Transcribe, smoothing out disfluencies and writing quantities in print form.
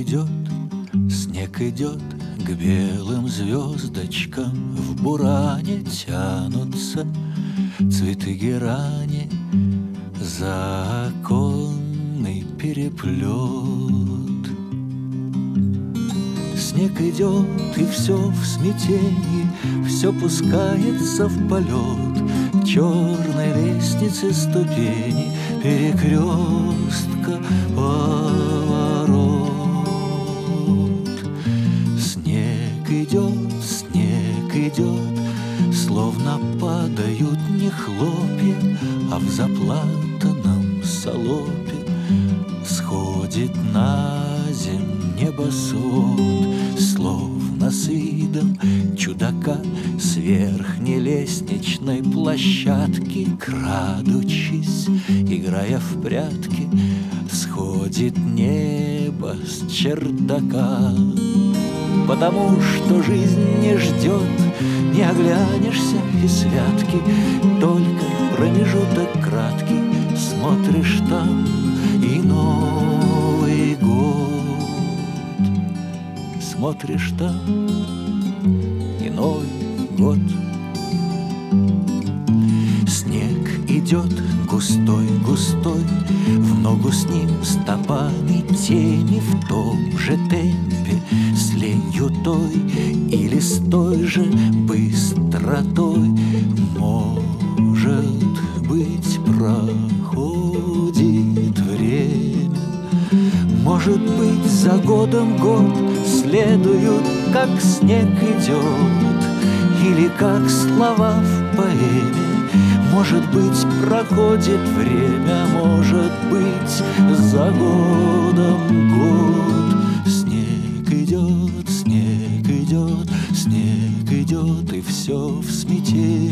снег идет к белым звездочкам, в буране тянутся цветы герани, за оконный переплет. Снег идет, и все в смятении, все пускается в полет. Черной лестницы ступени, перекрестка, поворот. Снег идет, словно падают не хлопья, а в заплатанном салопе сходит на земь небосвод, словно с видом чудака с верхней лестничной площадки, крадучись, играя в прятки, сходит небо с чердака. Потому что жизнь не ждет, не оглянешься и святки, только промежуток краткий, смотришь там и Новый год. Смотришь там и Новый год. Снег идет густой, в ногу с ним стопами тени, в том же темпе, с ленью той или с той же быстротой. Может быть, проходит время, может быть, за годом год следуют, как снег идет, или как слова в поэме. Может быть, проходит время, может быть, за годом год. Снег идет, снег идет, снег идет, и все в смятении.